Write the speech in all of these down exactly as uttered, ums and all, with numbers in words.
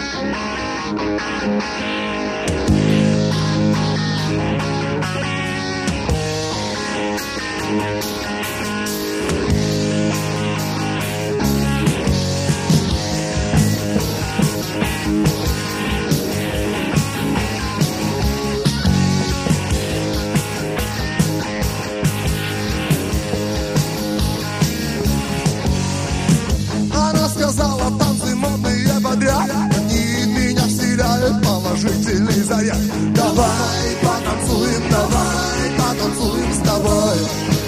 Она сказала, танцы модные подряд, они меня вселяют положительный заряд. Давай потанцуем, давай потанцуем с тобой.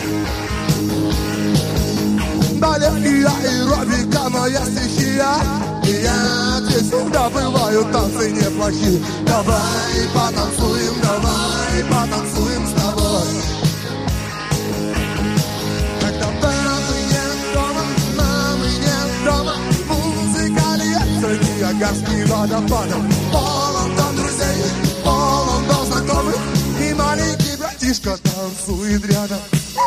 Балет и аэробика моя стихия, и я здесь всегда бываю, танцы неплохие. Давай потанцуем, давай потанцуем с тобой. Когда папы нет дома, мамы нет дома, музыка льется Ниагарским водопадом. Полон дом друзей, полон дом знакомых, и маленький братишка танцует рядом.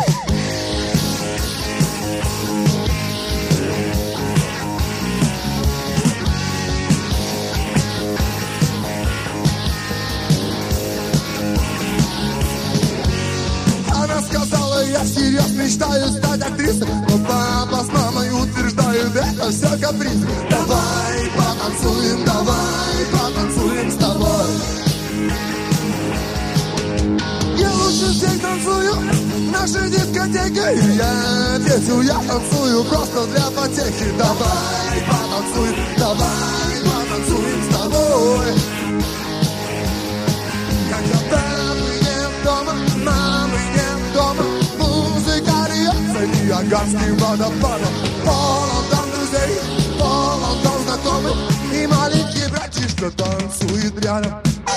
Она сказала, я всерьез мечтаю стать актрисой, но папа с мамой утверждают, это все каприз. Давай потанцуем, давай потанцуем с тобой. Я лучше всех танцую в нашей дискотеке, и я песню, я танцую просто для потехи. Давай потанцуем, давай потанцуем с тобой. Когда папы нет дома, мамы нет дома, музыка льется Ниагарским водопадом. Полон дом друзей, полон дом знакомых, и маленький братишка танцует рядом.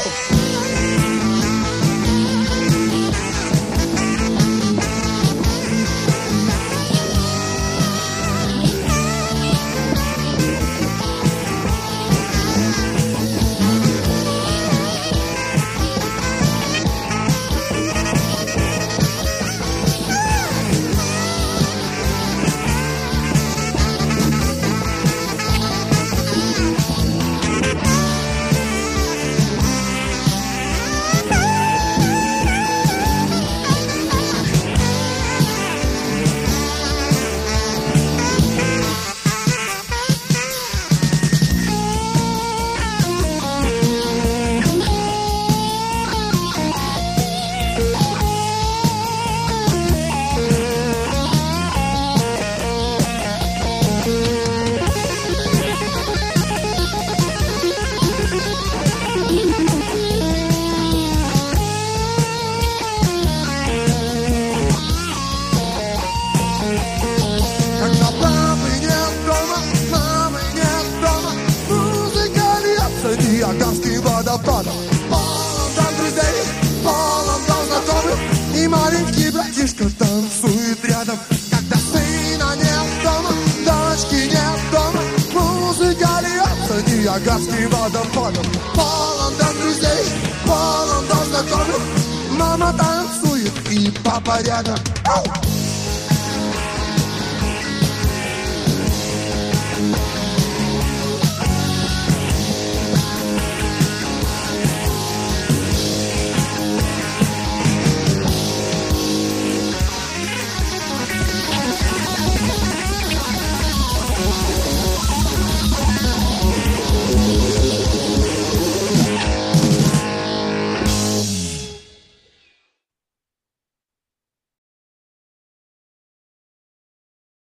Когда папы нет дома, мамы нет дома, музыка льется Ниагарским водопадом. Полон дом друзей, полон дом знакомых, и маленький братишка танцует рядом. Когда сына нет дома, дочки нет дома, музыка льется Ниагарским водопадом. Полон дом друзей, полон дом знакомых, мама танцует и папа рядом. Ау!